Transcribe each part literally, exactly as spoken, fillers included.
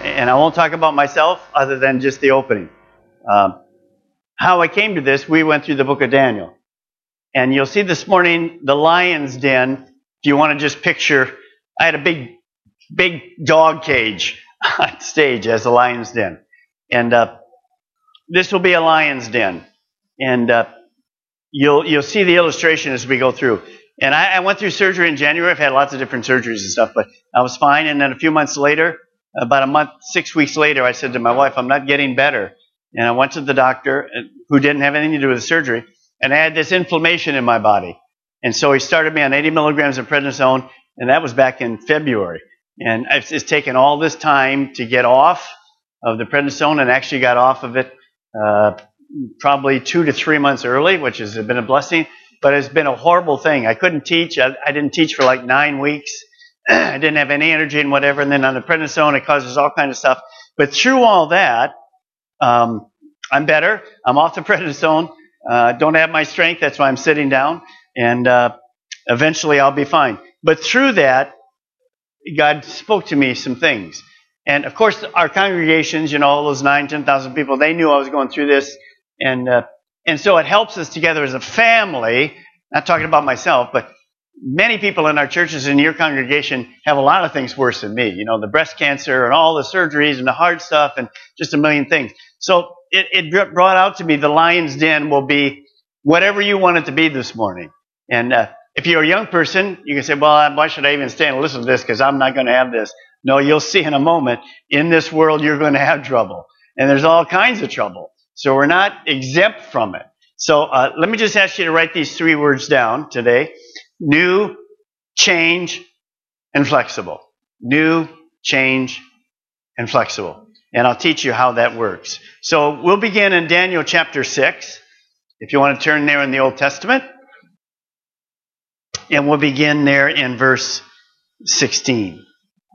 and I won't talk about myself other than just the opening. Um, how I came to this, we went through the book of Daniel. And you'll see this morning the lion's den. If you want to just picture, I had a big, big dog cage on stage as a lion's den. And uh, this will be a lion's den. And uh, you'll you'll see the illustration as we go through. And I, I went through surgery in January. I've had lots of different surgeries and stuff, but I was fine. And then a few months later, about a month, six weeks later, I said to my wife, I'm not getting better. And I went to the doctor, who didn't have anything to do with the surgery, and I had this inflammation in my body. And so he started me on eighty milligrams of prednisone, and that was back in February. And it's, it's taken all this time to get off of the prednisone, and actually got off of it uh, probably two to three months early, which has been a blessing. But it's been a horrible thing. I couldn't teach. I, I didn't teach for like nine weeks. I didn't have any energy and whatever. And then on the prednisone, it causes all kinds of stuff. But through all that, um, I'm better. I'm off the prednisone. Uh, don't have my strength. That's why I'm sitting down. And uh, eventually I'll be fine. But through that, God spoke to me some things. And of course, our congregations, you know, all those nine, ten thousand people, they knew I was going through this. And uh, and so it helps us together as a family. Not talking about myself, but many people in our churches and your congregation have a lot of things worse than me. You know, the breast cancer and all the surgeries and the heart stuff and just a million things. So it, it brought out to me the lion's den will be whatever you want it to be this morning. And uh, if you're a young person, you can say, well, why should I even stay and listen to this? Because I'm not going to have this. No, you'll see in a moment, in this world, you're going to have trouble. And there's all kinds of trouble. So we're not exempt from it. So uh, let me just ask you to write these three words down today. New, change, and flexible. New, change, and flexible. And I'll teach you how that works. So we'll begin in Daniel chapter six, if you want to turn there in the Old Testament. And we'll begin there in verse sixteen.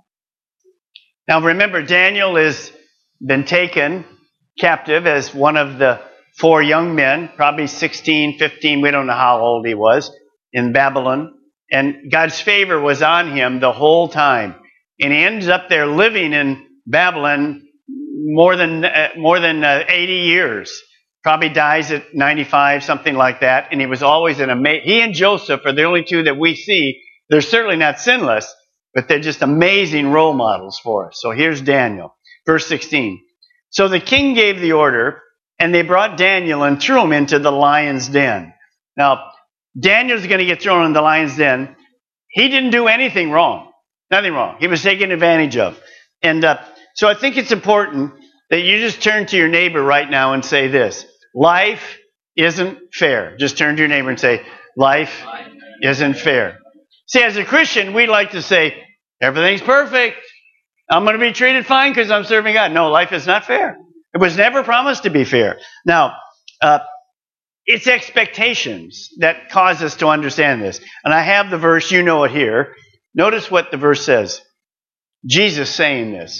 Now remember, Daniel has been taken captive as one of the four young men, probably sixteen, fifteen, we don't know how old he was, in Babylon. And God's favor was on him the whole time. And he ends up there living in Babylon more than uh, more than uh, eighty years. Probably dies at ninety-five, something like that. And he was always an amazing... He and Joseph are the only two that we see. They're certainly not sinless, but they're just amazing role models for us. So here's Daniel, verse sixteen. So the king gave the order, and they brought Daniel and threw him into the lion's den. Now, Daniel's going to get thrown in the lion's den. He didn't do anything wrong. Nothing wrong. He was taken advantage of. And uh, so I think it's important that you just turn to your neighbor right now and say this. Life isn't fair. Just turn to your neighbor and say, life isn't fair. See, as a Christian, we like to say, everything's perfect. I'm going to be treated fine because I'm serving God. No, life is not fair. It was never promised to be fair. Now, uh, it's expectations that cause us to understand this. And I have the verse, you know it here. Notice what the verse says. Jesus saying this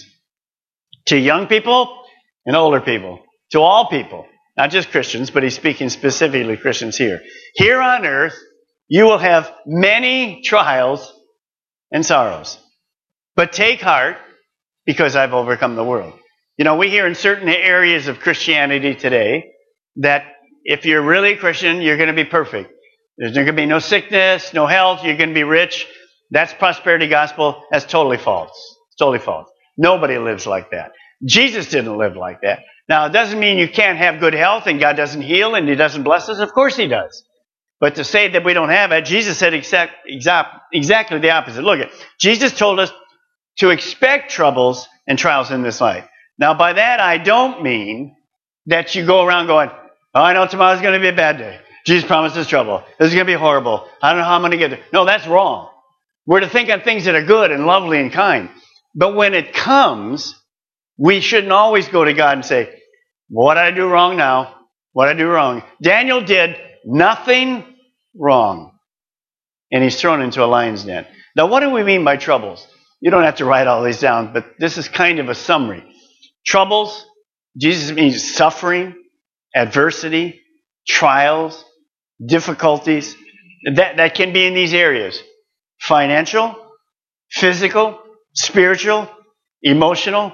to young people and older people, to all people, not just Christians, but he's speaking specifically Christians here. Here on earth, you will have many trials and sorrows. But take heart, because I've overcome the world. You know, we hear in certain areas of Christianity today that if you're really a Christian, you're going to be perfect. There's going to be no sickness, no health, you're going to be rich. That's prosperity gospel. That's totally false. It's totally false. Nobody lives like that. Jesus didn't live like that. Now, it doesn't mean you can't have good health and God doesn't heal and he doesn't bless us. Of course he does. But to say that we don't have it, Jesus said exact, exact, exactly the opposite. Look at Jesus told us to expect troubles and trials in this life. Now, by that, I don't mean that you go around going, oh, I know tomorrow's going to be a bad day. Jesus promised us trouble. This is going to be horrible. I don't know how I'm going to get there. No, that's wrong. We're to think on things that are good and lovely and kind. But when it comes, we shouldn't always go to God and say, what did I do wrong now? What did I do wrong? Daniel did nothing wrong. And he's thrown into a lion's den. Now, what do we mean by troubles? You don't have to write all these down, but this is kind of a summary. Troubles, Jesus means suffering, adversity, trials, difficulties. That, that can be in these areas. Financial, physical, spiritual, emotional,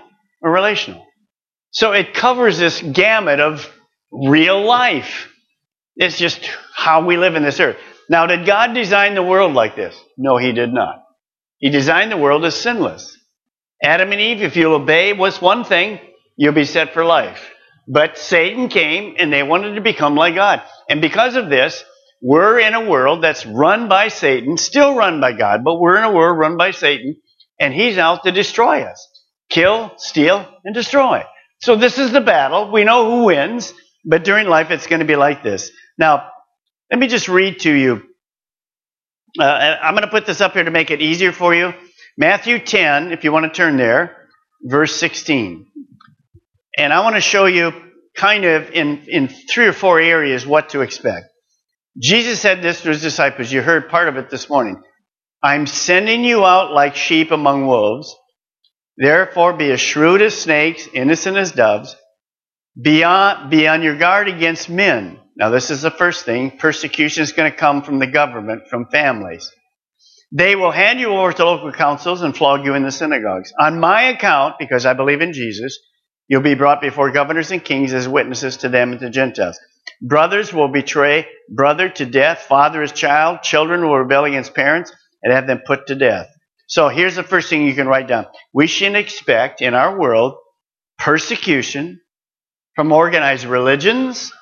or relational. So it covers this gamut of real life. It's just how we live in this earth. Now, did God design the world like this? No, He did not. He designed the world as sinless. Adam and Eve, if you'll obey what's one thing, you'll be set for life. But Satan came and they wanted to become like God. And because of this, we're in a world that's run by Satan, still run by God, but we're in a world run by Satan, and he's out to destroy us. Kill, steal, and destroy. So this is the battle. We know who wins, but during life it's going to be like this. Now, let me just read to you. Uh, I'm going to put this up here to make it easier for you. Matthew ten, if you want to turn there, verse sixteen. And I want to show you kind of in, in three or four areas what to expect. Jesus said this to his disciples. You heard part of it this morning. I'm sending you out like sheep among wolves. Therefore be as shrewd as snakes, innocent as doves. Be on, be on your guard against men. Now this is the first thing. Persecution is going to come from the government, from families. They will hand you over to local councils and flog you in the synagogues. On my account, because I believe in Jesus, you'll be brought before governors and kings as witnesses to them and to Gentiles. Brothers will betray brother to death, father his child, children will rebel against parents and have them put to death. So here's the first thing you can write down. We should expect in our world persecution from organized religions,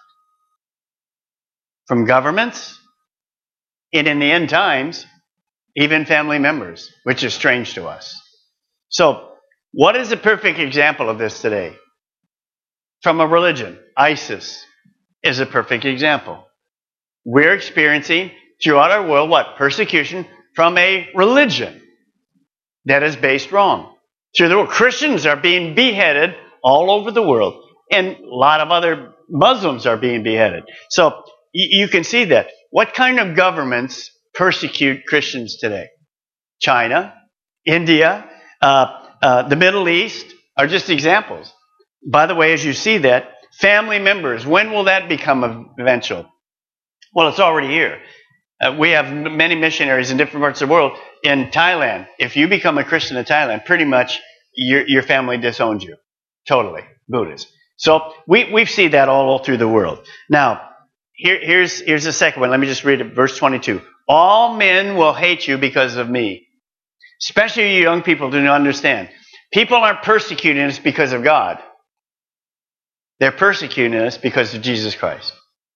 from governments, and in the end times, even family members, which is strange to us. So, what is a perfect example of this today? From a religion, ISIS is a perfect example. We're experiencing throughout our world what? Persecution from a religion that is based wrong. Through the world, Christians are being beheaded all over the world, and a lot of other Muslims are being beheaded. So you can see that. What kind of governments persecute Christians today? China, India, uh, uh, the Middle East are just examples. By the way, as you see that, family members, when will that become eventual? Well, it's already here. Uh, we have many missionaries in different parts of the world. In Thailand, if you become a Christian in Thailand, pretty much your, your family disowns you. Totally. Buddhist. So we, we see that all through the world. Now, here, here's, here's the second one. Let me just read it. Verse twenty-two. All men will hate you because of me. Especially you young people do not understand. People aren't persecuting us because of God. They're persecuting us because of Jesus Christ.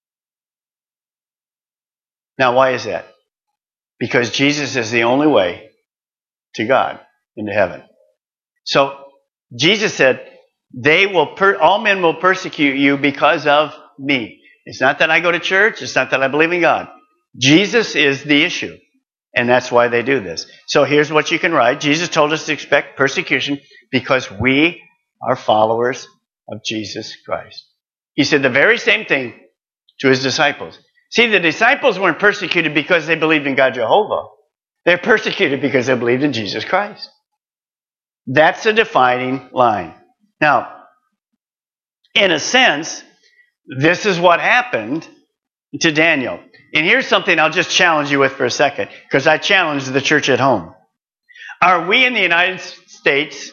Now, why is that? Because Jesus is the only way to God, into heaven. So, Jesus said, "They will per- all men will persecute you because of me." It's not that I go to church. It's not that I believe in God. Jesus is the issue. And that's why they do this. So here's what you can write. Jesus told us to expect persecution because we are followers of Jesus Christ. He said the very same thing to his disciples. See, the disciples weren't persecuted because they believed in God Jehovah. They're persecuted because they believed in Jesus Christ. That's the defining line. Now, in a sense, this is what happened to Daniel. And here's something I'll just challenge you with for a second, because I challenged the church at home. Are we in the United States,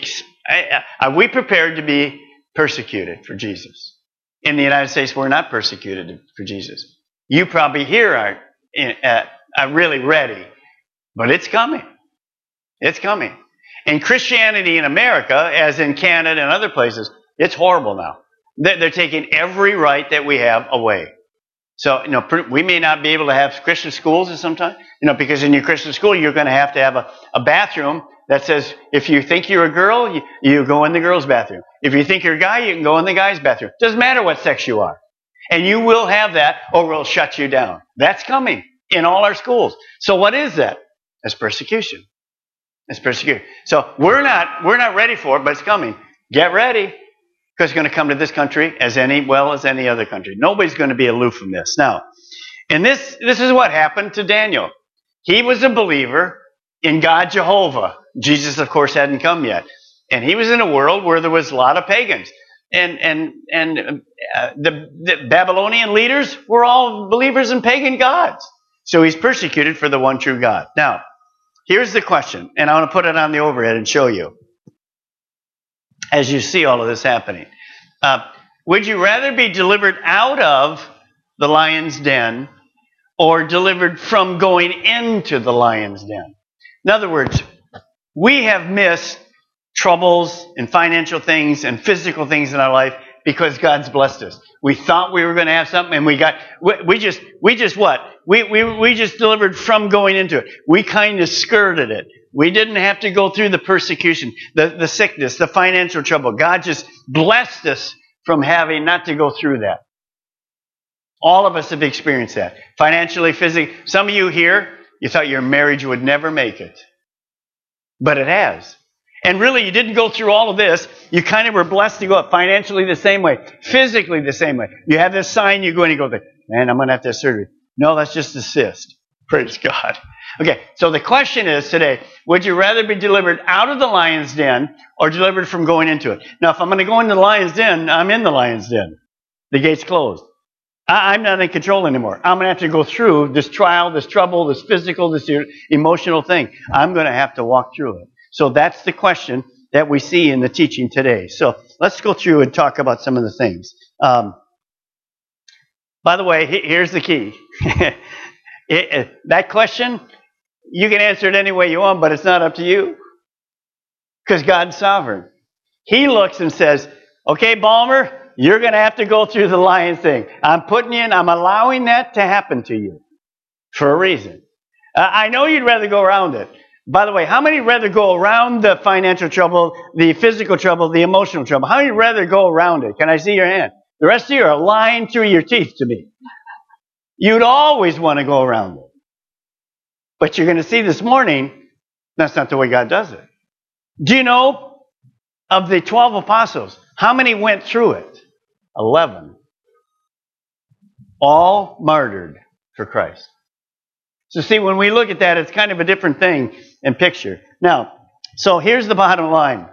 are we prepared to be persecuted for Jesus? In the United States, we're not persecuted for Jesus. You probably here aren't uh, are really ready, but it's coming. It's coming. And Christianity in America, as in Canada and other places, it's horrible now. They're taking every right that we have away. So, you know, we may not be able to have Christian schools at some time, you know, because in your Christian school, you're going to have to have a, a bathroom that says, if you think you're a girl, you, you go in the girl's bathroom. If you think you're a guy, you can go in the guy's bathroom. Doesn't matter what sex you are. And you will have that, or we'll shut you down. That's coming in all our schools. So what is that? That's persecution. It's persecution. So we're not, we're not ready for it, but it's coming. Get ready. Because it's going to come to this country as any well as any other country. Nobody's going to be aloof from this. Now, and this, this is what happened to Daniel. He was a believer in God Jehovah. Jesus, of course, hadn't come yet. And he was in a world where there was a lot of pagans. And, and, and uh, the, the Babylonian leaders were all believers in pagan gods. So he's persecuted for the one true God. Now, here's the question. And I want to put it on the overhead and show you. as you see all of this happening. Uh, would you rather be delivered out of the lion's den or delivered from going into the lion's den? In other words, we have missed troubles and financial things and physical things in our life because God's blessed us. We thought we were going to have something, and we got, we, we just, we just what? We, we, we just delivered from going into it. We kind of skirted it. We didn't have to go through the persecution, the, the sickness, the financial trouble. God just blessed us from having not to go through that. All of us have experienced that. Financially, physically. Some of you here, you thought your marriage would never make it. But it has. And really, you didn't go through all of this. You kind of were blessed to go up financially the same way, physically the same way. You have this sign, you go and you go, man, I'm going to have to have surgery. No, that's just a cyst. Praise God. Okay, so the question is today, would you rather be delivered out of the lion's den or delivered from going into it? Now, if I'm going to go into the lion's den, I'm in the lion's den. The gate's closed. I, I'm not in control anymore. I'm going to have to go through this trial, this trouble, this physical, this emotional thing. I'm going to have to walk through it. So that's the question that we see in the teaching today. So let's go through and talk about some of the things. Um, by the way, here's the key. it, it, that question, you can answer it any way you want, but it's not up to you. Because God's sovereign. He looks and says, okay, Balmer, you're going to have to go through the lion's thing. I'm putting you in, I'm allowing that to happen to you for a reason. Uh, I know you'd rather go around it. By the way, how many rather go around the financial trouble, the physical trouble, the emotional trouble? How many rather go around it? Can I see your hand? The rest of you are lying through your teeth to me. You'd always want to go around it. But you're going to see this morning, that's not the way God does it. Do you know, of the twelve apostles, how many went through it? Eleven. All martyred for Christ. So see, when we look at that, it's kind of a different thing and picture. Now, so here's the bottom line.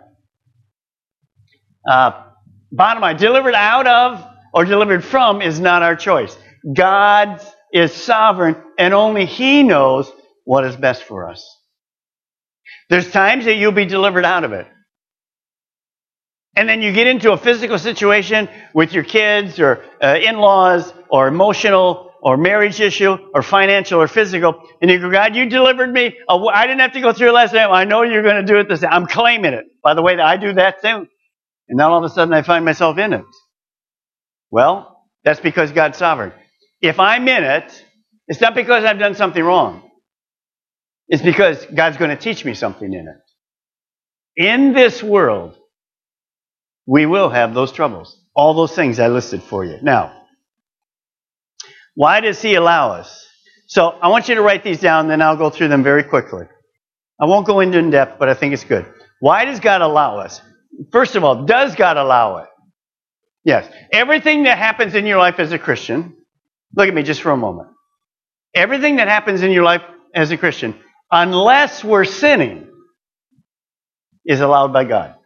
Uh, bottom line, delivered out of or delivered from is not our choice. God is sovereign, and only He knows what is best for us. There's times that you'll be delivered out of it. And then you get into a physical situation with your kids or uh, in-laws or emotional or marriage issue, or financial, or physical, and you go, God, you delivered me. Oh, I didn't have to go through it last time. I know you're going to do it this time. I'm claiming it. By the way, I do that too. And then all of a sudden I find myself in it. Well, that's because God's sovereign. If I'm in it, it's not because I've done something wrong. It's because God's going to teach me something in it. In this world, we will have those troubles. All those things I listed for you. Now, why does He allow us? So I want you to write these down, then I'll go through them very quickly. I won't go into in depth, but I think it's good. Why does God allow us? First of all, does God allow it? Yes. Everything that happens in your life as a Christian, look at me just for a moment. Everything that happens in your life as a Christian, unless we're sinning, is allowed by God.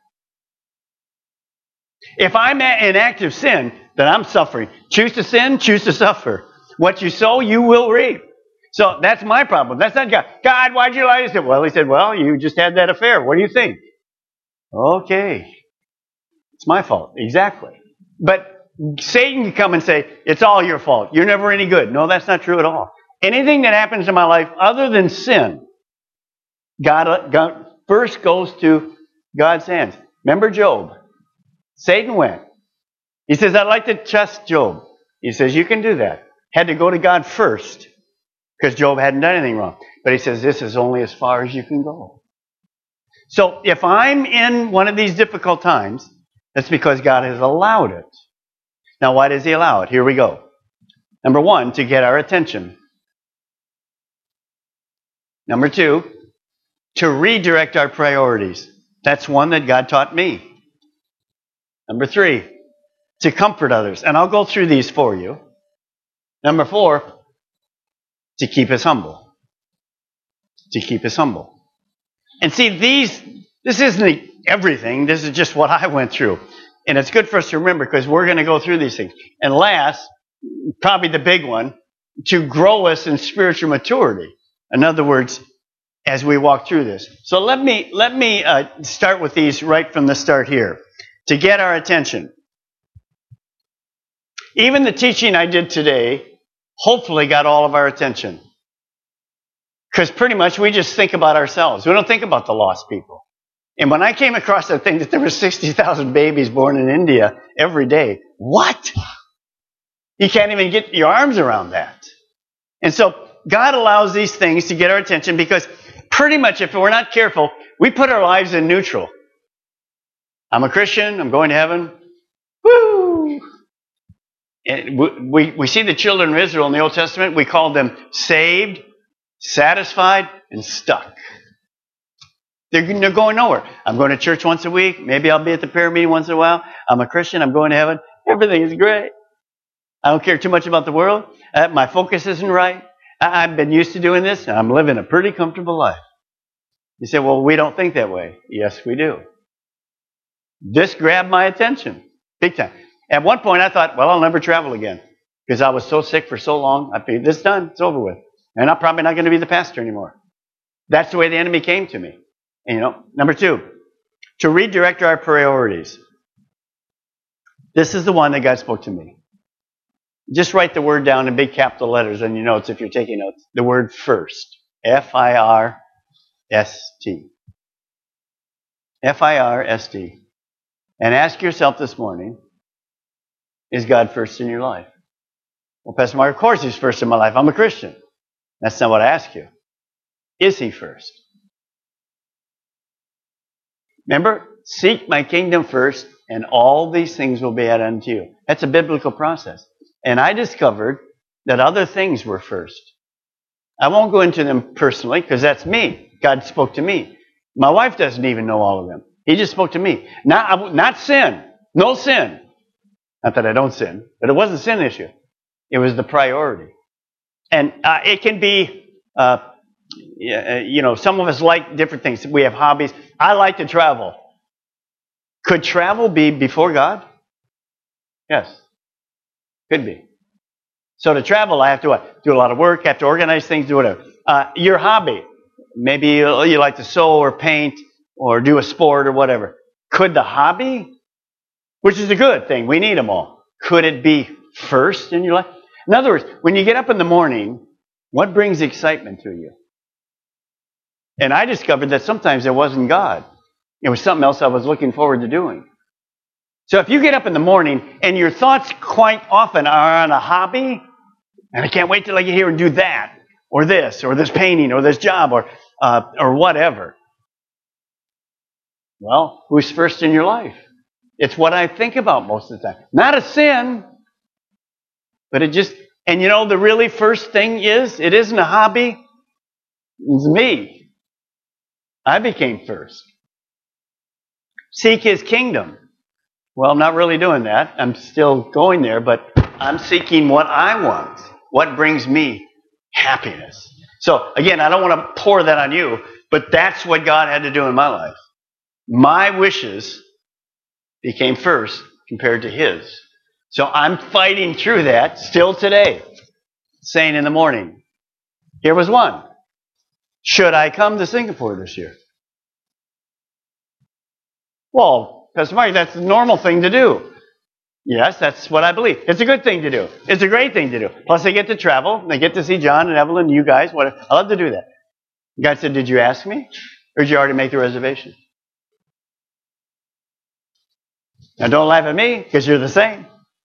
If I'm in active sin, then I'm suffering. Choose to sin, choose to suffer. What you sow, you will reap. So that's my problem. That's not God. God, why'd you lie? He said, well, he said, well, you just had that affair. What do you think? Okay. It's my fault. Exactly. But Satan can come and say, it's all your fault. You're never any good. No, that's not true at all. Anything that happens in my life other than sin, God, God first goes to God's hands. Remember Job? Satan went. He says, I'd like to test Job. He says, you can do that. Had to go to God first because Job hadn't done anything wrong. But he says, this is only as far as you can go. So if I'm in one of these difficult times, that's because God has allowed it. Now, why does He allow it? Here we go. Number one, to get our attention. Number two, to redirect our priorities. That's one that God taught me. Number three, to comfort others. And I'll go through these for you. Number four, to keep us humble. To keep us humble. And see, these, this isn't everything. This is just what I went through. And it's good for us to remember because we're going to go through these things. And last, probably the big one, to grow us in spiritual maturity. In other words, as we walk through this. So let me, let me uh, start with these right from the start here. to get our attention. Even the teaching I did today hopefully got all of our attention. Because pretty much we just think about ourselves. We don't think about the lost people. And when I came across that thing that there were sixty thousand babies born in India every day, what? You can't even get your arms around that. And so God allows these things to get our attention because pretty much if we're not careful, we put our lives in neutral. I'm a Christian. I'm going to heaven. Woo! And we, we see the children of Israel in the Old Testament. We call them saved, satisfied, and stuck. They're, they're going nowhere. I'm going to church once a week. Maybe I'll be at the prayer meeting once in a while. I'm a Christian. I'm going to heaven. Everything is great. I don't care too much about the world. Uh, my focus isn't right. I, I've been used to doing this, and I'm living a pretty comfortable life. You say, well, we don't think that way. Yes, we do. This grabbed my attention big time. At one point, I thought, well, I'll never travel again because I was so sick for so long. I figured, this is done. It's over with. And I'm probably not going to be the pastor anymore. That's the way the enemy came to me. And, you know, number two, to redirect our priorities. This is the one that God spoke to me. Just write the word down in big capital letters on your notes if you're taking notes. The word first. F I R S T. F I R S T. And ask yourself this morning, is God first in your life? Well, Pastor Mark, of course He's first in my life. I'm a Christian. That's not what I ask you. Is He first? Remember, seek my kingdom first, and all these things will be added unto you. That's a biblical process. And I discovered that other things were first. I won't go into them personally, because that's me. God spoke to me. My wife doesn't even know all of them. He just spoke to me. Not, not sin. No sin. Not that I don't sin, but it wasn't a sin issue. It was the priority. And uh, it can be, uh, you know, some of us like different things. We have hobbies. I like to travel. Could travel be before God? Yes. Could be. So to travel, I have to what? Do a lot of work, have to organize things, do whatever. Uh, your hobby. Maybe you, you like to sew or paint or do a sport or whatever. Could the hobby, which is a good thing, we need them all, could it be first in your life? In other words, when you get up in the morning, what brings excitement to you? And I discovered that sometimes it wasn't God. It was something else I was looking forward to doing. So if you get up in the morning and your thoughts quite often are on a hobby, and I can't wait till I get here and do that, or this, or this painting, or this job, or uh, or whatever. Well, who's first in your life? It's what I think about most of the time. Not a sin, but it just, and you know, the really first thing is, it isn't a hobby, it's me. I became first. Seek His kingdom. Well, I'm not really doing that. I'm still going there, but I'm seeking what I want. What brings me happiness. So, again, I don't want to pour that on you, but that's what God had to do in my life. My wishes became first compared to His. So I'm fighting through that still today. Saying in the morning, here was one. Should I come to Singapore this year? Well, Pastor Mike, that's the normal thing to do. Yes, that's what I believe. It's a good thing to do. It's a great thing to do. Plus, they get to travel. They get to see John and Evelyn, you guys. Whatever. I love to do that. God said, did you ask me? Or did you already make the reservation? Now, don't laugh at me, because you're the same.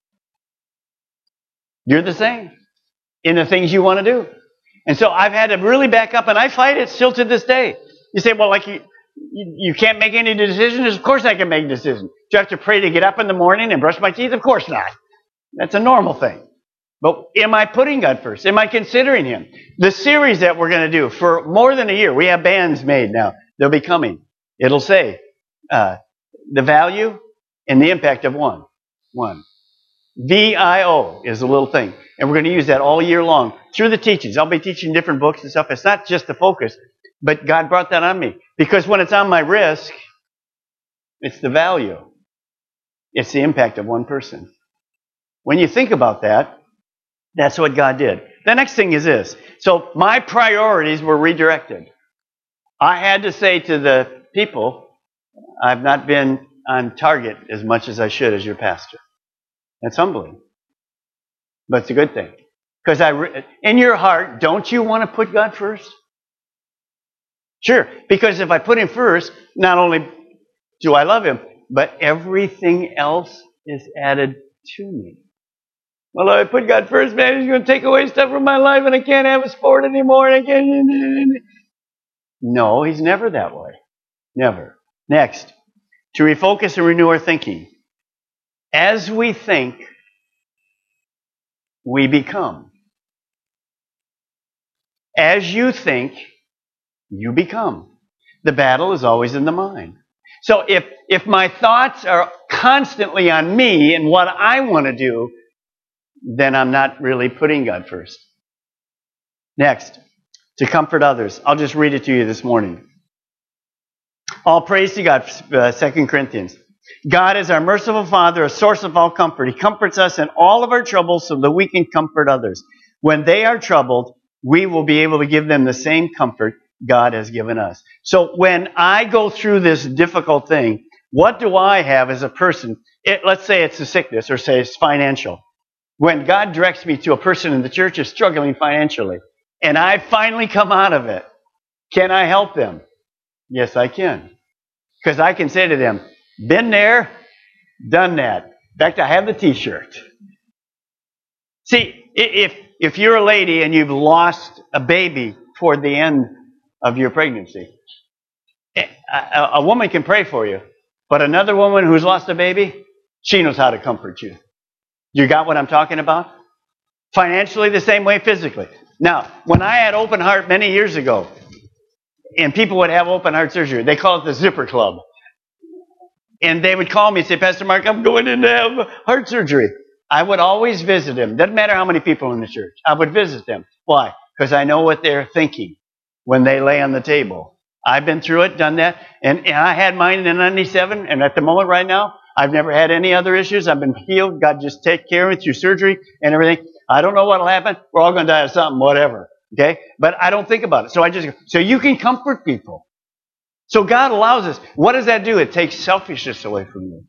You're the same in the things you want to do. And so I've had to really back up, and I fight it still to this day. You say, well, like you, you, you can't make any decisions? Of course I can make decisions. Do I have to pray to get up in the morning and brush my teeth? Of course not. That's a normal thing. But am I putting God first? Am I considering Him? The series that we're going to do for more than a year, we have bands made now. They'll be coming. It'll say uh, the value and the impact of one. One. V I O is a little thing. And we're going to use that all year long through the teachings. I'll be teaching different books and stuff. It's not just the focus, but God brought that on me. Because when it's on my risk, it's the value. It's the impact of one person. When you think about that, that's what God did. The next thing is this. So my priorities were redirected. I had to say to the people, I've not been on target as much as I should as your pastor. That's humbling. But it's a good thing. Because I, re- in your heart, don't you want to put God first? Sure. Because if I put Him first, not only do I love Him, but everything else is added to me. Well, if I put God first, man, He's going to take away stuff from my life and I can't have a sport anymore. And I can't. No, He's never that way. Never. Next, to refocus and renew our thinking. As we think, we become. As you think, you become. The battle is always in the mind. So if, if my thoughts are constantly on me and what I want to do, then I'm not really putting God first. Next, to comfort others. I'll just read it to you this morning. All praise to God, uh, Second Corinthians. God is our merciful Father, a source of all comfort. He comforts us in all of our troubles so that we can comfort others. When they are troubled, we will be able to give them the same comfort God has given us. So when I go through this difficult thing, what do I have as a person? It, let's say it's a sickness or say it's financial. When God directs me to a person in the church who's struggling financially, and I finally come out of it, can I help them? Yes, I can. Because I can say to them, been there, done that. In fact, I have the t-shirt. See, if, if you're a lady and you've lost a baby toward the end of your pregnancy, a, a woman can pray for you, but another woman who's lost a baby, she knows how to comfort you. You got what I'm talking about? Financially, the same way, physically. Now, when I had open heart many years ago, and people would have open heart surgery, they call it the Zipper Club. And they would call me and say, Pastor Mark, I'm going in to have heart surgery. I would always visit them. Doesn't matter how many people in the church. I would visit them. Why? Because I know what they're thinking when they lay on the table. I've been through it, done that. And, and I had mine in ninety-seven. And at the moment right now, I've never had any other issues. I've been healed. God just take care of me through surgery and everything. I don't know what will happen. We're all going to die of something, whatever. Okay? But I don't think about it. So I just, so you can comfort people. So God allows us. What does that do? It takes selfishness away from you.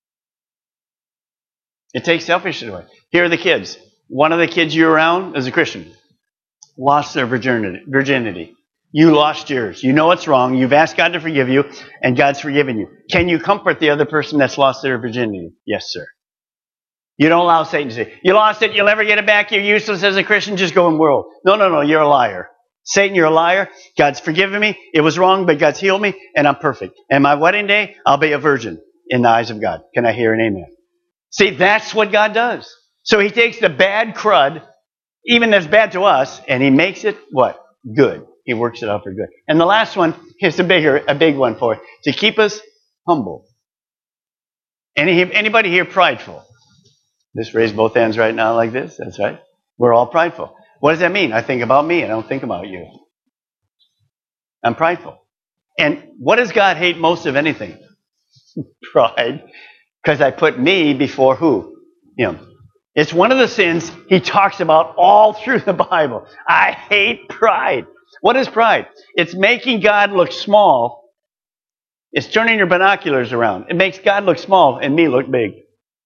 It takes selfishness away. Here are the kids. One of the kids you're around is a Christian. Lost their virginity. virginity. You lost yours. You know it's wrong. You've asked God to forgive you, and God's forgiven you. Can you comfort the other person that's lost their virginity? Yes, sir. You don't allow Satan to say, you lost it, you'll never get it back, you're useless as a Christian, just go in the world. No, no, no, you're a liar. Satan, you're a liar. God's forgiven me. It was wrong, but God's healed me, and I'm perfect. And my wedding day, I'll be a virgin in the eyes of God. Can I hear an amen? See, that's what God does. So He takes the bad crud, even that's bad to us, and He makes it what? Good. He works it out for good. And the last one is a bigger, a big one for it, to keep us humble. Any, anybody here prideful? Just raise both hands right now like this. That's right. We're all prideful. What does that mean? I think about me. I don't think about you. I'm prideful. And what does God hate most of anything? Pride. Because I put me before who? Him. It's one of the sins He talks about all through the Bible. I hate pride. What is pride? It's making God look small. It's turning your binoculars around. It makes God look small and me look big.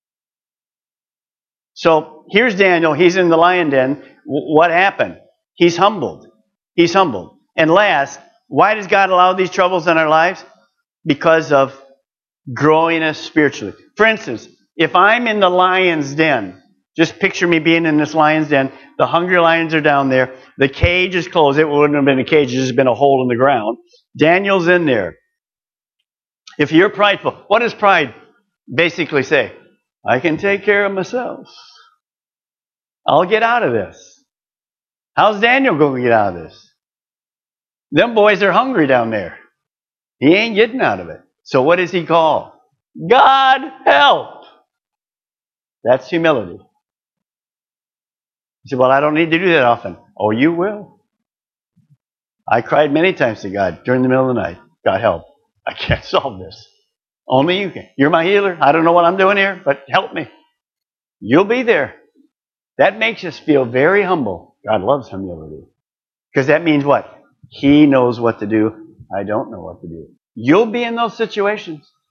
So here's Daniel. He's in the lion den. What happened? He's humbled. He's humbled. And last, why does God allow these troubles in our lives? Because of growing us spiritually. For instance, if I'm in the lion's den, just picture me being in this lion's den. The hungry lions are down there. The cage is closed. It wouldn't have been a cage. It's just been a hole in the ground. Daniel's in there. If you're prideful, what does pride basically say? I can take care of myself. I'll get out of this. How's Daniel going to get out of this? Them boys are hungry down there. He ain't getting out of it. So what does he call? God help. That's humility. You say, well, I don't need to do that often. Oh, you will. I cried many times to God during the middle of the night. God help. I can't solve this. Only you can. You're my healer. I don't know what I'm doing here, but help me. You'll be there. That makes us feel very humble. God loves humility. Because that means what? He knows what to do. I don't know what to do. You'll be in those situations.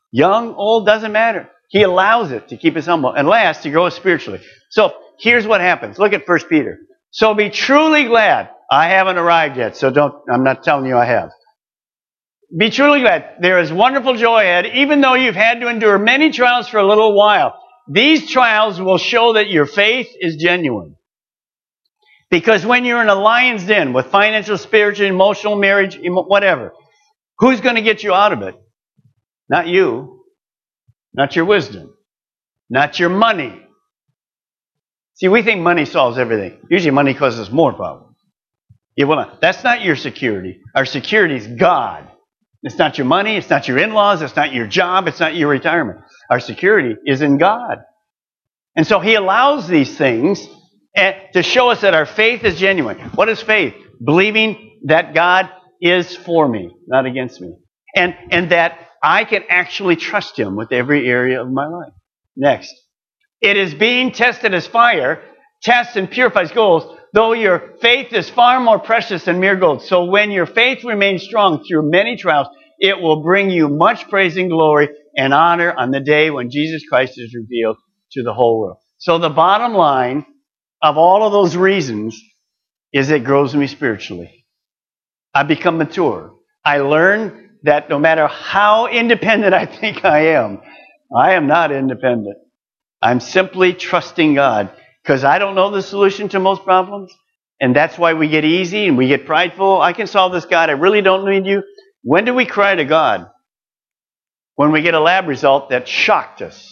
Young, old, doesn't matter. He allows it to keep us humble. And last, to grow spiritually. So here's what happens. Look at First Peter. So be truly glad. I haven't arrived yet, so don't, I'm not telling you I have. Be truly glad. There is wonderful joy ahead, even though you've had to endure many trials for a little while. These trials will show that your faith is genuine. Because when you're in a lion's den with financial, spiritual, emotional, marriage, whatever, who's going to get you out of it? Not you. Not your wisdom. Not your money. See, we think money solves everything. Usually money causes more problems. It will not. That's not your security. Our security is God. It's not your money. It's not your in-laws. It's not your job. It's not your retirement. Our security is in God. And so He allows these things to show us that our faith is genuine. What is faith? Believing that God is for me, not against me. And, and that I can actually trust Him with every area of my life. Next. It is being tested as fire, tests and purifies gold, though your faith is far more precious than mere gold. So when your faith remains strong through many trials, it will bring you much praise and glory and honor on the day when Jesus Christ is revealed to the whole world. So the bottom line of all of those reasons is it grows me spiritually. I become mature. I learn that no matter how independent I think I am, I am not independent. I'm simply trusting God because I don't know the solution to most problems. And that's why we get easy and we get prideful. I can solve this, God. I really don't need you. When do we cry to God? When we get a lab result that shocked us.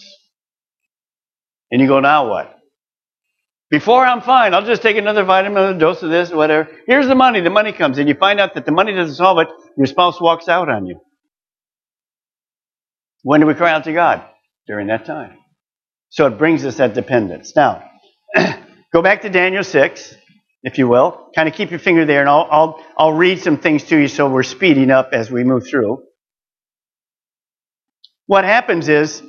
And you go, now what? Before I'm fine. I'll just take another vitamin, another dose of this, whatever. Here's the money. The money comes. And you find out that the money doesn't solve it. Your spouse walks out on you. When do we cry out to God? During that time. So it brings us that dependence. Now, go back to Daniel six, if you will. Kind of keep your finger there, and I'll, I'll, I'll read some things to you so we're speeding up as we move through. What happens is,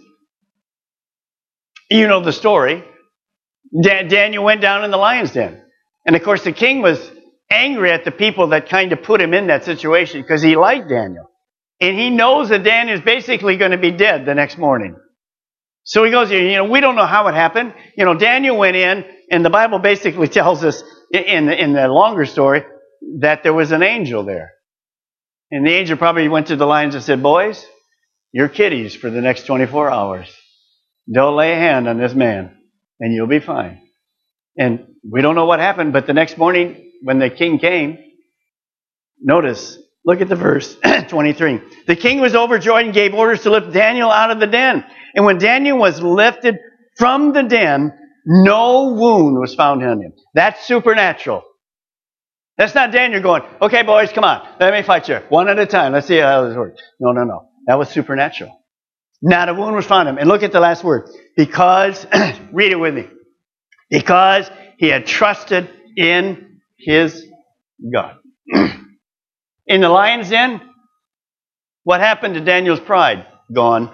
you know the story. Da- Daniel went down in the lion's den. And of course the king was angry at the people that kind of put him in that situation because he liked Daniel. And he knows that Daniel is basically going to be dead the next morning. So he goes, you know, we don't know how it happened. You know, Daniel went in, and the Bible basically tells us in the, in the longer story that there was an angel there. And the angel probably went to the lions and said, boys, you're kiddies for the next twenty-four hours. Don't lay a hand on this man, and you'll be fine. And we don't know what happened, but the next morning when the king came, notice, look at the verse, twenty-three. The king was overjoyed and gave orders to lift Daniel out of the den. And when Daniel was lifted from the den, no wound was found on him. That's supernatural. That's not Daniel going, okay, boys, come on. Let me fight you. One at a time. Let's see how this works. No, no, no. That was supernatural. Not a wound was found on him. And look at the last word. Because, read it with me. Because he had trusted in his God. In the lion's den, what happened to Daniel's pride? Gone.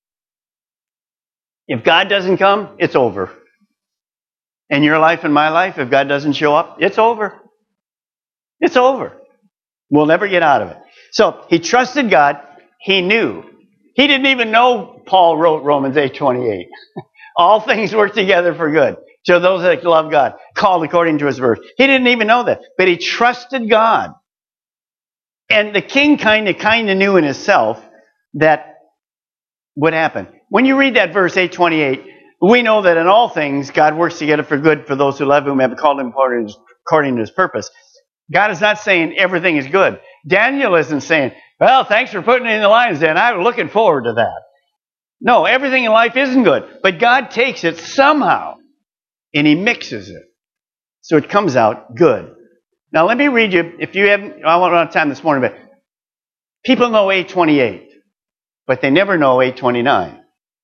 If God doesn't come, it's over. In your life and my life, if God doesn't show up, it's over. It's over. We'll never get out of it. So he trusted God. He knew. He didn't even know Paul wrote Romans eight twenty-eight. All things work together for good. To those that love God, called according to his verse. He didn't even know that. But he trusted God. And the king kind of kind of knew in himself that would happen. When you read that verse eight twenty-eight, we know that in all things God works together for good for those who love him and have called him according to his purpose. God is not saying everything is good. Daniel isn't saying, well, thanks for putting me in the lion's den. I'm looking forward to that. No, everything in life isn't good. But God takes it somehow and he mixes it. So it comes out good. Now let me read you, if you haven't, I won't run out of time this morning, but people know eight twenty-eight, but they never know eight twenty-nine.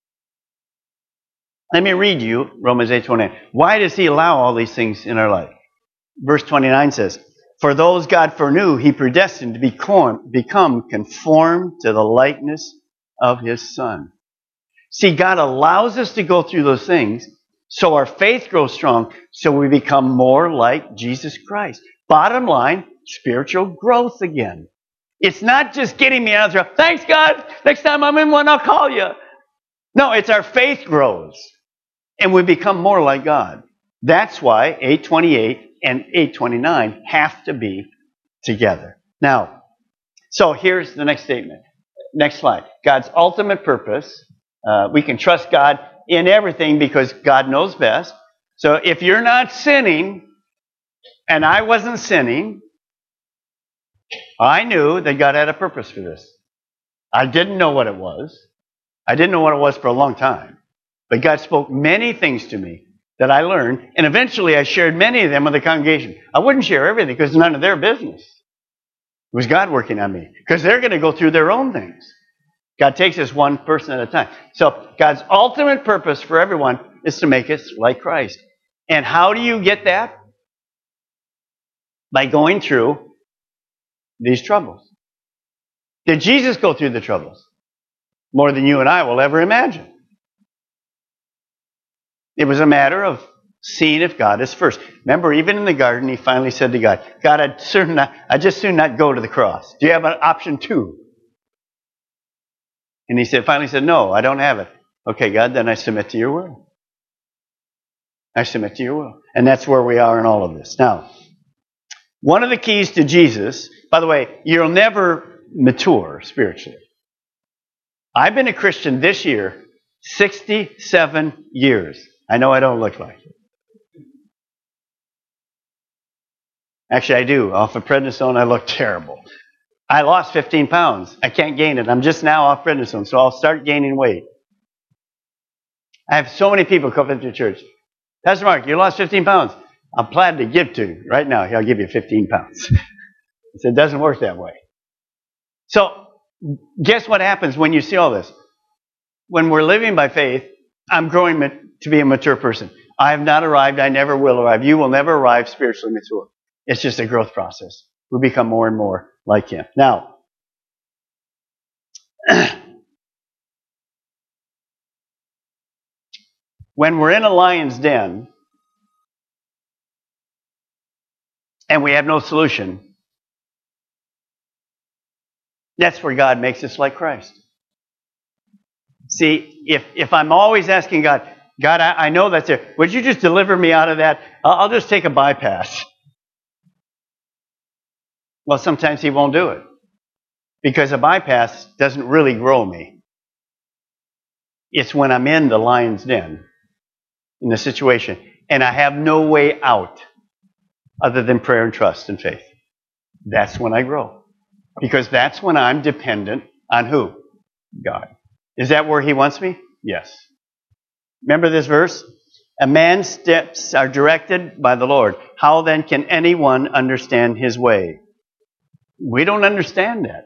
Let me read you Romans eight twenty-nine. Why does he allow all these things in our life? Verse twenty-nine says, for those God foreknew, he predestined to become conformed to the likeness of his Son. See, God allows us to go through those things so our faith grows strong, so we become more like Jesus Christ. Bottom line, spiritual growth again. It's not just getting me out of the trouble. Thanks, God. Next time I'm in one, I'll call you. No, it's our faith grows. And we become more like God. That's why eight twenty-eight and eight twenty-nine have to be together. Now, so here's the next statement. Next slide. God's ultimate purpose. Uh, we can trust God in everything because God knows best. So if you're not sinning, and I wasn't sinning, I knew that God had a purpose for this. I didn't know what it was. I didn't know what it was for a long time. But God spoke many things to me that I learned, and eventually I shared many of them with the congregation. I wouldn't share everything because it's none of their business. It was God working on me because they're going to go through their own things. God takes us one person at a time. So God's ultimate purpose for everyone is to make us like Christ. And how do you get that? By going through these troubles. Did Jesus go through the troubles? More than you and I will ever imagine. It was a matter of seeing if God is first. Remember, even in the garden, he finally said to God, God, I'd, certain not, I'd just soon not go to the cross. Do you have an option two? And he said, finally said, no, I don't have it. Okay, God, then I submit to your will. I submit to your will. And that's where we are in all of this. Now, one of the keys to Jesus, by the way, you'll never mature spiritually. I've been a Christian this year sixty-seven years. I know I don't look like it. Actually, I do. Off of prednisone, I look terrible. I lost fifteen pounds. I can't gain it. I'm just now off prednisone, so I'll start gaining weight. I have so many people come into church. Pastor Mark, you lost fifteen pounds. I'm glad to give to you. Right now, I'll give you fifteen pounds. So it doesn't work that way. So, guess what happens when you see all this? When we're living by faith, I'm growing to be a mature person. I have not arrived. I never will arrive. You will never arrive spiritually mature. It's just a growth process. We become more and more like Him. Now, when we're in a lion's den and we have no solution, that's where God makes us like Christ. See, if, if I'm always asking God, God, I, I know that's there. Would you just deliver me out of that? I'll, I'll just take a bypass. Well, sometimes He won't do it. Because a bypass doesn't really grow me. It's when I'm in the lion's den, in the situation, and I have no way out other than prayer and trust and faith. That's when I grow. Because that's when I'm dependent on who? God. Is that where He wants me? Yes. Remember this verse? A man's steps are directed by the Lord. How then can anyone understand his way? We don't understand that.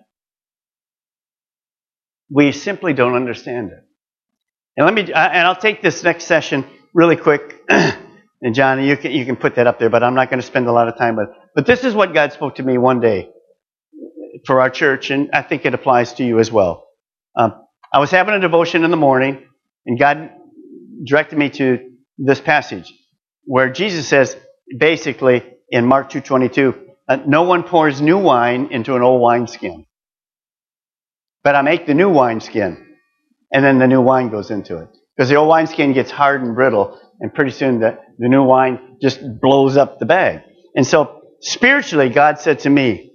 We simply don't understand it. And let me, and I'll take this next session really quick. And Johnny, you can you can put that up there, but I'm not going to spend a lot of time with it. But this is what God spoke to me one day for our church, and I think it applies to you as well. Um, I was having a devotion in the morning, and God directed me to this passage where Jesus says, basically, in Mark two twenty-two, uh, no one pours new wine into an old wineskin. But I make the new wineskin, and then the new wine goes into it. Because the old wineskin gets hard and brittle, and pretty soon the, the new wine just blows up the bag. And so, spiritually, God said to me,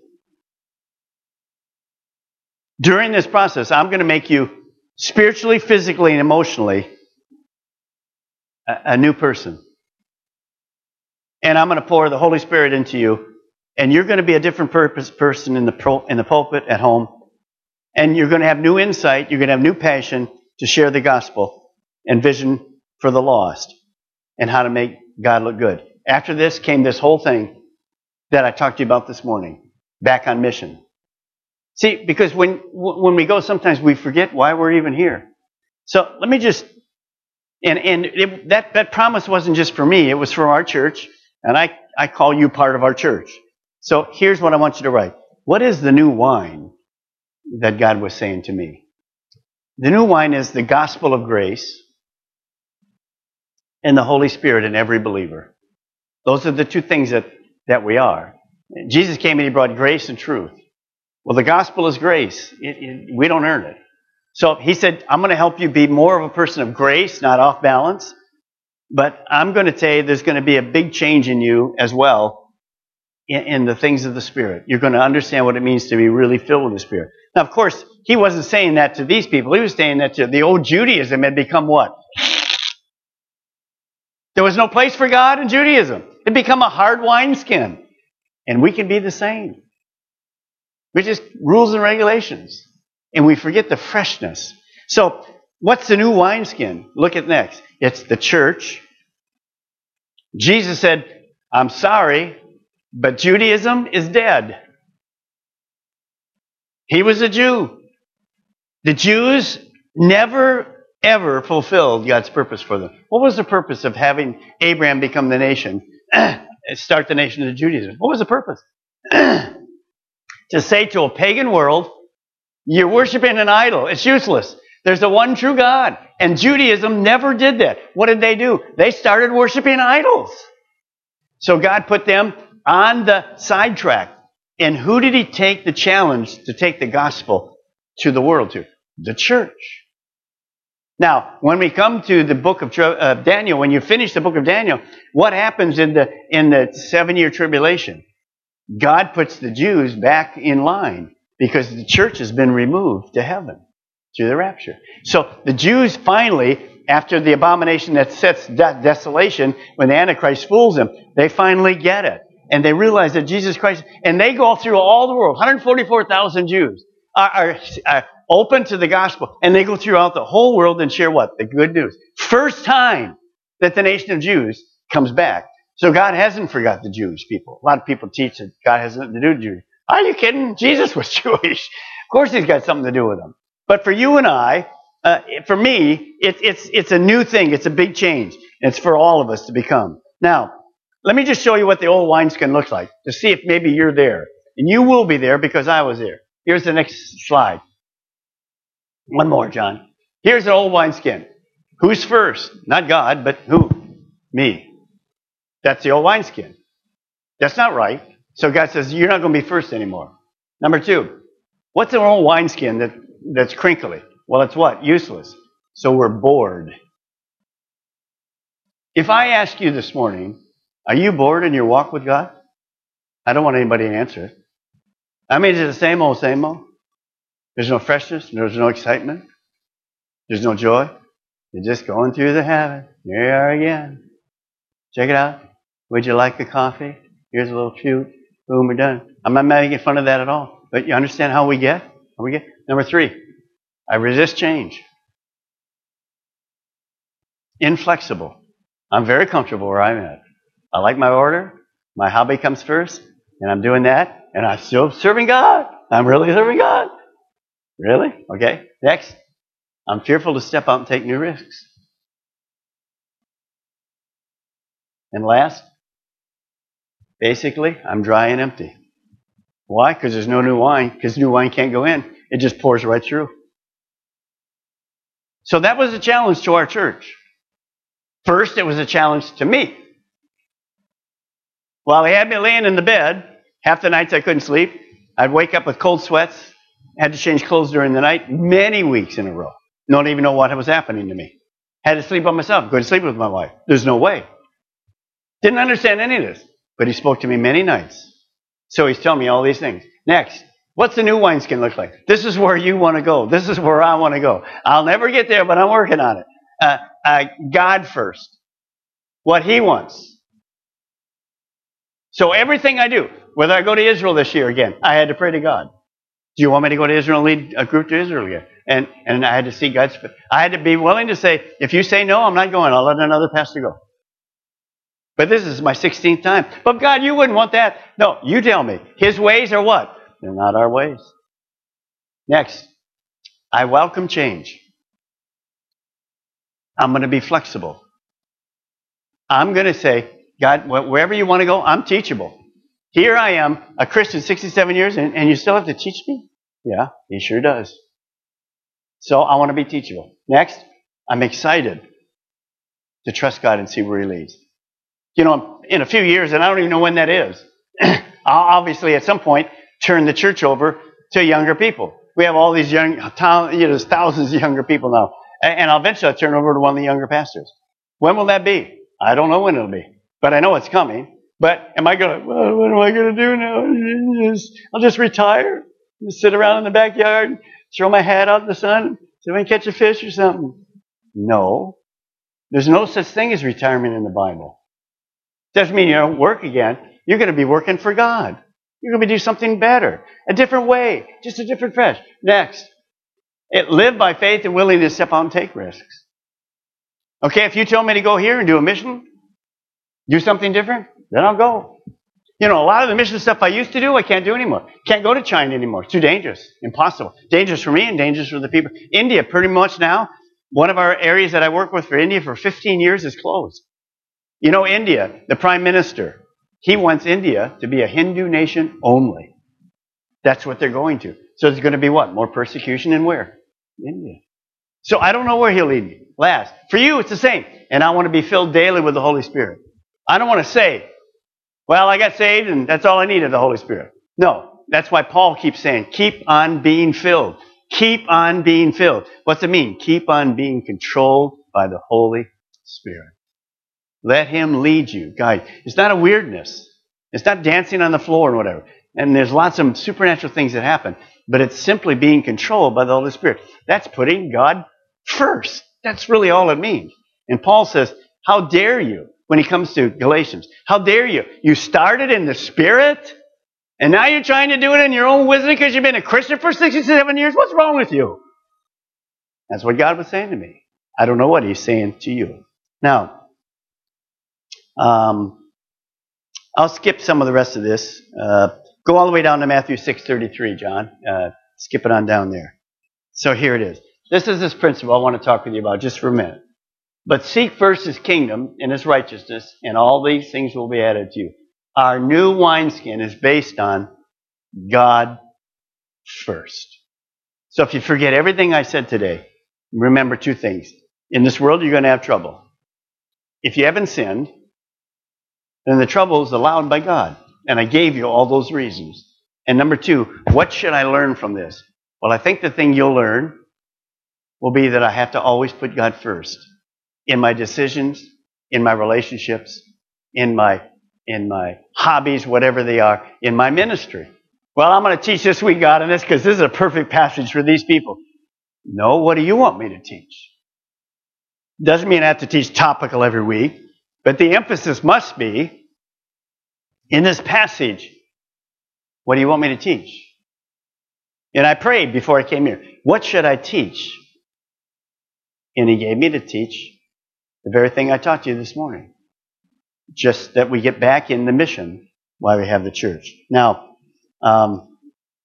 during this process, I'm going to make you spiritually, physically, and emotionally a, a new person. And I'm going to pour the Holy Spirit into you, and you're going to be a different purpose person in the pro, in the pulpit at home. And you're going to have new insight. You're going to have new passion to share the gospel and vision for the lost and how to make God look good. After this came this whole thing that I talked to you about this morning, back on mission. See, because when when we go, sometimes we forget why we're even here. So let me just, and, and it, that, that promise wasn't just for me. It was for our church, and I, I call you part of our church. So here's what I want you to write. What is the new wine that God was saying to me? The new wine is the gospel of grace and the Holy Spirit in every believer. Those are the two things that, that we are. Jesus came and He brought grace and truth. Well, the gospel is grace. It, it, we don't earn it. So he said, I'm going to help you be more of a person of grace, not off balance. But I'm going to tell you there's going to be a big change in you as well in, in the things of the Spirit. You're going to understand what it means to be really filled with the Spirit. Now, of course, he wasn't saying that to these people. He was saying that to the old Judaism had become what? There was no place for God in Judaism. It had become a hard wineskin. And we can be the same. We're just rules and regulations. And we forget the freshness. So, what's the new wineskin? Look at next. It's the church. Jesus said, I'm sorry, but Judaism is dead. He was a Jew. The Jews never, ever fulfilled God's purpose for them. What was the purpose of having Abraham become the nation, start the nation of Judaism? What was the purpose? To say to a pagan world, you're worshiping an idol. It's useless. There's the one true God. And Judaism never did that. What did they do? They started worshiping idols. So God put them on the sidetrack. And who did he take the challenge to take the gospel to the world to? The church. Now, when we come to the book of uh, Daniel, when you finish the book of Daniel, what happens in the in the seven-year tribulation? God puts the Jews back in line because the church has been removed to heaven through the rapture. So the Jews finally, after the abomination that sets de- desolation, when the Antichrist fools them, they finally get it. And they realize that Jesus Christ, and they go through all the world, one hundred forty-four thousand Jews are, are, are open to the gospel. And they go throughout the whole world and share what? The good news. First time that the nation of Jews comes back. So God hasn't forgot the Jewish people. A lot of people teach that God has nothing to do with Jews. Are you kidding? Jesus was Jewish. Of course he's got something to do with them. But for you and I, uh, for me, it, it's, it's a new thing. It's a big change. And it's for all of us to become. Now, let me just show you what the old wineskin looks like to see if maybe you're there. And you will be there because I was there. Here's the next slide. One more, John. Here's an old wineskin. Who's first? Not God, but who? Me. That's the old wineskin. That's not right. So God says, you're not going to be first anymore. Number two, what's an old wineskin that, that's crinkly? Well, it's what? Useless. So we're bored. If I ask you this morning, are you bored in your walk with God? I don't want anybody to answer it. I mean, is it the same old, same old? There's no freshness. There's no excitement. There's no joy. You're just going through the habit. Here you are again. Check it out. Would you like a coffee? Here's a little treat. Boom, we're done. I'm not making fun of that at all. But you understand how we get? How we get? Number three, I resist change. Inflexible. I'm very comfortable where I'm at. I like my order. My hobby comes first. And I'm doing that. And I'm still serving God. I'm really serving God. Really? Okay. Next. I'm fearful to step out and take new risks. And last, basically, I'm dry and empty. Why? Because there's no new wine. Because new wine can't go in. It just pours right through. So that was a challenge to our church. First, it was a challenge to me. While he had me laying in the bed, half the nights I couldn't sleep. I'd wake up with cold sweats. Had to change clothes during the night many weeks in a row. Don't even know what was happening to me. Had to sleep by myself. Couldn't sleep with my wife. There's no way. Didn't understand any of this. But he spoke to me many nights. So he's telling me all these things. Next, what's the new wineskin look like? This is where you want to go. This is where I want to go. I'll never get there, but I'm working on it. Uh, uh, God first. What he wants. So everything I do, whether I go to Israel this year again, I had to pray to God. Do you want me to go to Israel and lead a group to Israel again? And, and I had to see God's... I had to be willing to say, if you say no, I'm not going. I'll let another pastor go. But this is my sixteenth time. But God, you wouldn't want that. No, you tell me. His ways are what? They're not our ways. Next, I welcome change. I'm going to be flexible. I'm going to say, God, wherever you want to go, I'm teachable. Here I am, a Christian, sixty-seven years, and, and you still have to teach me? Yeah, he sure does. So I want to be teachable. Next, I'm excited to trust God and see where he leads. You know, in a few years, and I don't even know when that is, I'll obviously at some point turn the church over to younger people. We have all these young, you know, there's thousands of younger people now. And I'll eventually I'll turn over to one of the younger pastors. When will that be? I don't know when it'll be. But I know it's coming. But am I going to, well, what am I going to do now? I'll just retire. Just sit around in the backyard, throw my hat out in the sun, see if I can catch a fish or something. No. There's no such thing as retirement in the Bible. Doesn't mean you don't work again. You're going to be working for God. You're going to do something better. A different way. Just a different fresh. Next. It, live by faith and willing to step out and take risks. Okay, if you tell me to go here and do a mission, do something different, then I'll go. You know, a lot of the mission stuff I used to do, I can't do anymore. Can't go to China anymore. It's too dangerous. Impossible. Dangerous for me and dangerous for the people. India, pretty much now, one of our areas that I work with for India for fifteen years is closed. You know, India, the Prime Minister, he wants India to be a Hindu nation only. That's what they're going to. So it's going to be what? More persecution and where? India. So I don't know where he'll lead me. Last. For you, it's the same. And I want to be filled daily with the Holy Spirit. I don't want to say, well, I got saved and that's all I needed, the Holy Spirit. No. That's why Paul keeps saying, keep on being filled. Keep on being filled. What's it mean? Keep on being controlled by the Holy Spirit. Let Him lead you. Guide. It's not a weirdness. It's not dancing on the floor and whatever. And there's lots of supernatural things that happen. But it's simply being controlled by the Holy Spirit. That's putting God first. That's really all it means. And Paul says, how dare you, when he comes to Galatians, how dare you? You started in the Spirit, and now you're trying to do it in your own wisdom because you've been a Christian for sixty-seven years? What's wrong with you? That's what God was saying to me. I don't know what He's saying to you. Now, um, I'll skip some of the rest of this. Uh, go all the way down to Matthew six thirty-three, John. Uh, skip it on down there. So here it is. This is this principle I want to talk with you about just for a minute. But seek first His kingdom and His righteousness, and all these things will be added to you. Our new wineskin is based on God first. So if you forget everything I said today, remember two things. In this world, you're going to have trouble. If you haven't sinned, then the trouble is allowed by God. And I gave you all those reasons. And number two, what should I learn from this? Well, I think the thing you'll learn will be that I have to always put God first. In my decisions, in my relationships, in my in my hobbies, whatever they are, in my ministry. Well, I'm going to teach this week, God, on this because this is a perfect passage for these people. No, what do you want me to teach? Doesn't mean I have to teach topical every week, but the emphasis must be in this passage, what do you want me to teach? And I prayed before I came here, what should I teach? And He gave me to teach the very thing I taught you this morning. Just that we get back in the mission while we have the church. Now, um,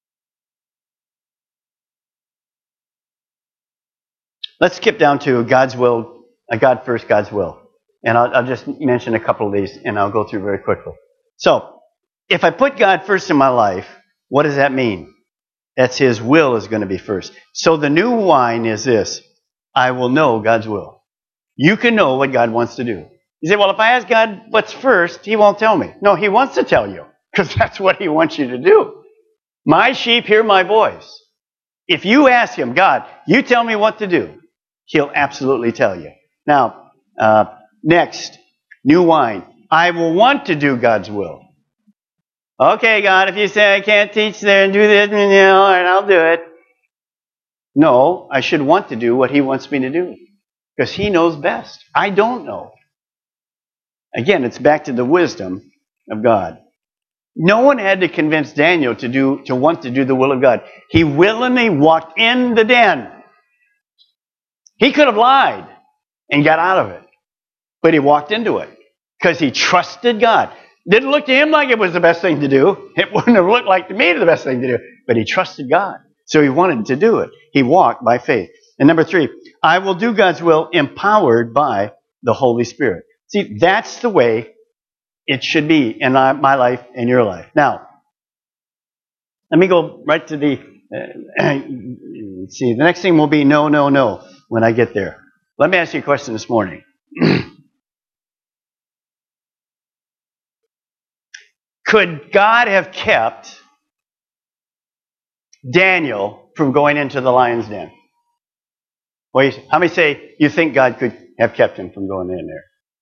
let's skip down to God's will, uh, God first, God's will. And I'll, I'll just mention a couple of these and I'll go through very quickly. So, if I put God first in my life, what does that mean? That's His will is going to be first. So the new wine is this. I will know God's will. You can know what God wants to do. You say, well, if I ask God what's first, He won't tell me. No, He wants to tell you because that's what He wants you to do. My sheep hear my voice. If you ask Him, God, you tell me what to do, He'll absolutely tell you. Now, uh, next, new wine. I will want to do God's will. Okay, God, if you say I can't teach there and do this, you know, all right, I'll do it. No, I should want to do what He wants me to do because He knows best. I don't know. Again, it's back to the wisdom of God. No one had to convince Daniel to do to want to do the will of God. He willingly walked in the den. He could have lied and got out of it, but he walked into it because he trusted God. Didn't look to him like it was the best thing to do. It wouldn't have looked like to me the best thing to do, but he trusted God. So he wanted to do it. He walked by faith. And number three, I will do God's will empowered by the Holy Spirit. See, that's the way it should be in my life and your life. Now, let me go right to the, uh, see, the next thing will be no, no, no when I get there. Let me ask you a question this morning. Could God have kept Daniel from going into the lion's den? Well, how many say you think God could have kept him from going in there?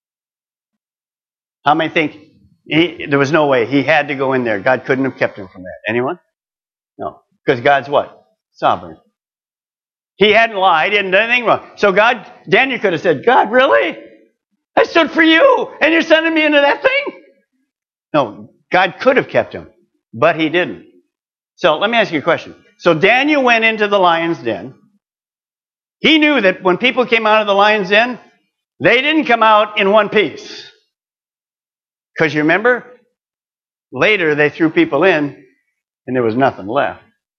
How many think he, there was no way he had to go in there? God couldn't have kept him from that. Anyone? No. Because God's what? Sovereign. He hadn't lied. He hadn't done anything wrong. So God, Daniel could have said, God, really? I stood for you, and you're sending me into that thing? No, God could have kept him, but he didn't. So let me ask you a question. So Daniel went into the lion's den. He knew that when people came out of the lion's den, they didn't come out in one piece. Because you remember, later they threw people in, and there was nothing left.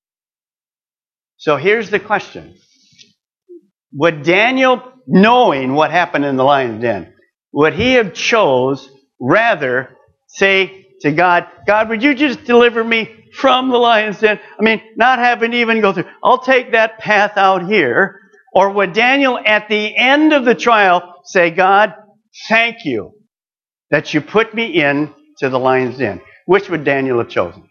So here's the question. Would Daniel, knowing what happened in the lion's den, would he have chose rather say to God, God, would you just deliver me from the lion's den? I mean, not having to even go through. I'll take that path out here. Or would Daniel, at the end of the trial, say, God, thank you that you put me in to the lion's den? Which would Daniel have chosen?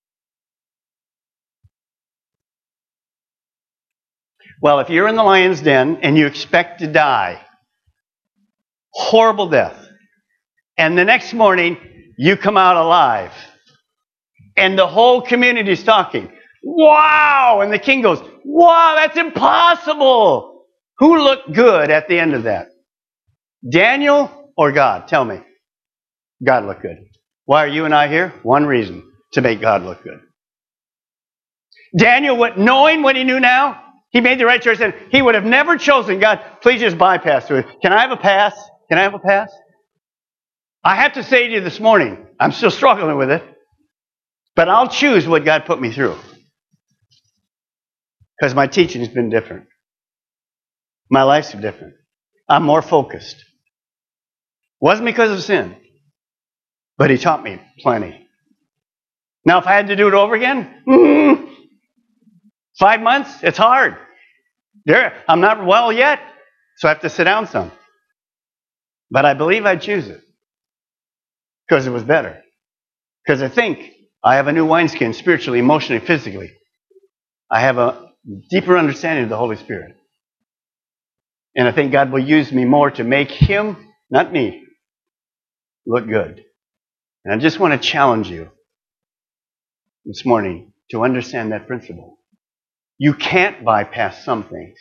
Well, if you're in the lion's den and you expect to die, horrible death, and the next morning you come out alive, and the whole community is talking, wow! And the king goes, wow, that's impossible! Who looked good at the end of that? Daniel or God? Tell me. God looked good. Why are you and I here? One reason, to make God look good. Daniel, what, knowing what he knew now, he made the right choice, and he would have never chosen, God, please just bypass it. Can I have a pass? Can I have a pass? I have to say to you this morning, I'm still struggling with it, but I'll choose what God put me through. Because my teaching has been different. My life's different. I'm more focused. Wasn't because of sin, but he taught me plenty. Now, if I had to do it over again, mm, five months, it's hard. There, I'm not well yet, so I have to sit down some. But I believe I'd choose it because it was better. Because I think I have a new wineskin spiritually, emotionally, physically. I have a deeper understanding of the Holy Spirit. And I think God will use me more to make him, not me, look good. And I just want to challenge you this morning to understand that principle. You can't bypass some things.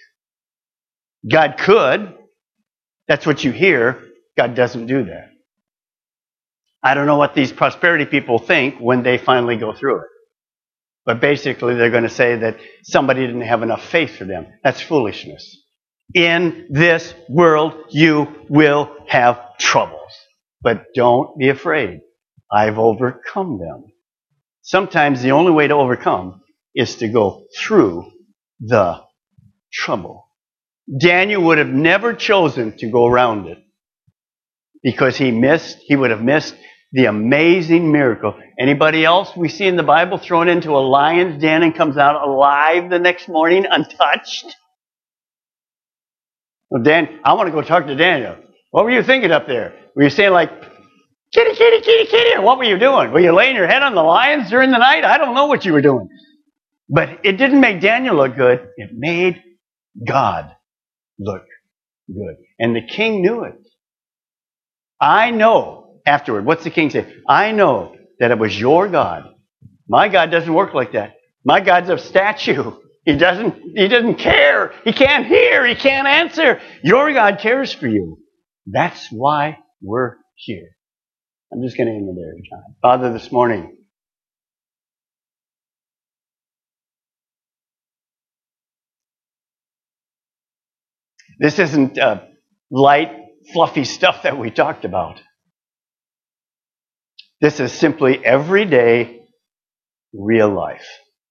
God could. That's what you hear. God doesn't do that. I don't know what these prosperity people think when they finally go through it. But basically they're going to say that somebody didn't have enough faith for them. That's foolishness. In this world you will have troubles. But don't be afraid. I've overcome them. Sometimes the only way to overcome is to go through the trouble. Daniel would have never chosen to go around it because he missed, he would have missed the amazing miracle. Anybody else we see in the Bible thrown into a lion's den and comes out alive the next morning untouched? Well, Dan, I want to go talk to Daniel. What were you thinking up there? Were you saying like, kitty, kitty, kitty, kitty? Or what were you doing? Were you laying your head on the lions during the night? I don't know what you were doing. But it didn't make Daniel look good. It made God look good. And the king knew it. I know afterward, what's the king say? I know that it was your God. My God doesn't work like that. My God's a statue. He doesn't, he doesn't care. He can't hear. He can't answer. Your God cares for you. That's why we're here. I'm just going to end it there, John. Father, this morning, this isn't uh, light, fluffy stuff that we talked about. This is simply everyday, real life.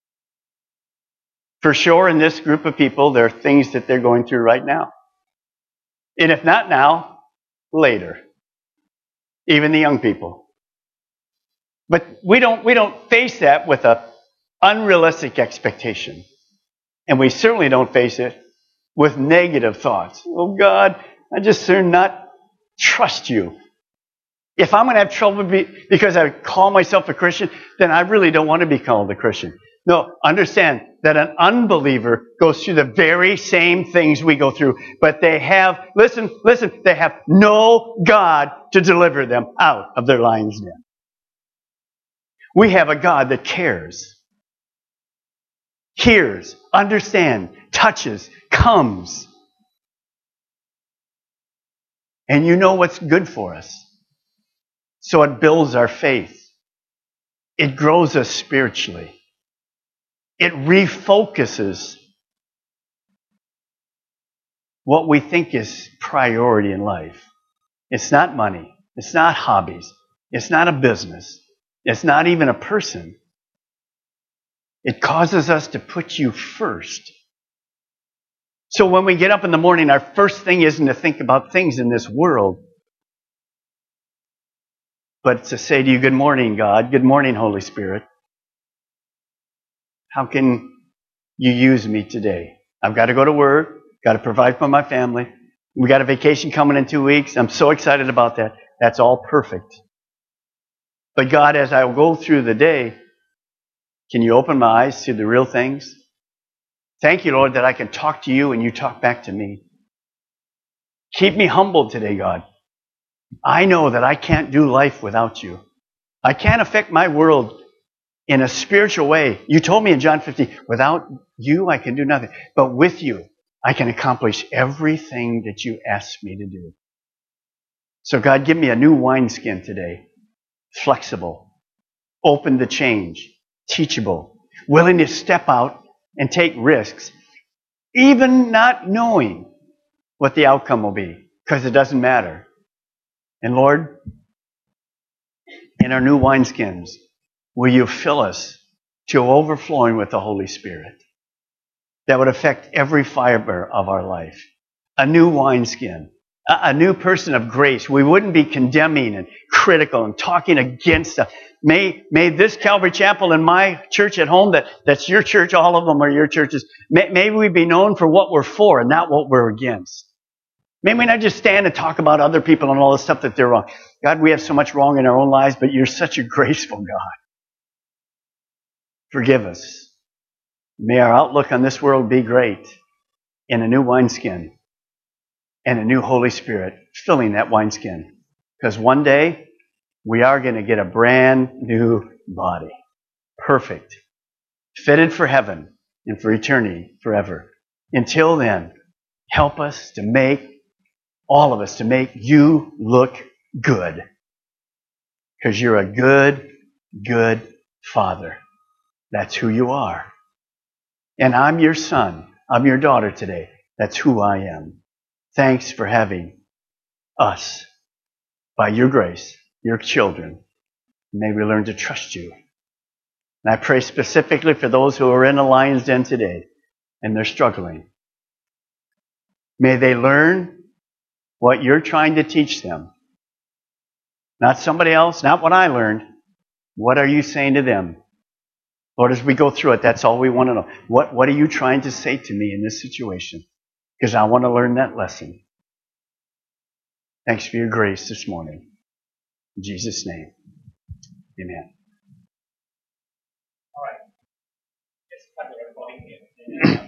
For sure, in this group of people, there are things that they're going through right now. And if not now, later. Even the young people. But we don't, we don't face that with an unrealistic expectation. And we certainly don't face it with negative thoughts. Oh God, I just dare not trust you. If I'm going to have trouble be, because I call myself a Christian, then I really don't want to be called a Christian. No, understand that an unbeliever goes through the very same things we go through, but they have, listen, listen, they have no God to deliver them out of their lion's den. We have a God that cares, hears, understands, touches, comes. And you know what's good for us. So it builds our faith. It grows us spiritually. It refocuses what we think is priority in life. It's not money. It's not hobbies. It's not a business. It's not even a person. It causes us to put you first. So when we get up in the morning, our first thing isn't to think about things in this world, but to say to you, good morning, God. Good morning, Holy Spirit. How can you use me today? I've got to go to work. Got to provide for my family. We got a vacation coming in two weeks. I'm so excited about that. That's all perfect. But God, as I go through the day, can you open my eyes to the real things? Thank you, Lord, that I can talk to you and you talk back to me. Keep me humbled today, God. I know that I can't do life without you. I can't affect my world in a spiritual way. You told me in John fifteen, without you, I can do nothing. But with you, I can accomplish everything that you asked me to do. So God, give me a new wineskin today. Flexible, open to change, teachable, willing to step out and take risks, even not knowing what the outcome will be, because it doesn't matter. And Lord, in our new wineskins, will you fill us to overflowing with the Holy Spirit that would affect every fiber of our life? A new wineskin, a, a new person of grace. We wouldn't be condemning and critical and talking against stuff. May, may this Calvary Chapel and my church at home, that, that's your church, all of them are your churches, may, may we be known for what we're for and not what we're against. May we not just stand and talk about other people and all the stuff that they're wrong. God, we have so much wrong in our own lives, but you're such a graceful God. Forgive us. May our outlook on this world be great in a new wineskin and a new Holy Spirit filling that wineskin. Because one day, we are going to get a brand new body. Perfect. Fitted for heaven and for eternity forever. Until then, help us to make, all of us, to make you look good. Because you're a good, good Father. That's who you are. And I'm your son. I'm your daughter today. That's who I am. Thanks for having us, by your grace, your children. May we learn to trust you. And I pray specifically for those who are in a lion's den today and they're struggling. May they learn what you're trying to teach them. Not somebody else, not what I learned. What are you saying to them? Lord, as we go through it, that's all we want to know. What, what are you trying to say to me in this situation? Because I want to learn that lesson. Thanks for your grace this morning. In Jesus' name, amen. All right. Let's cut the recording here.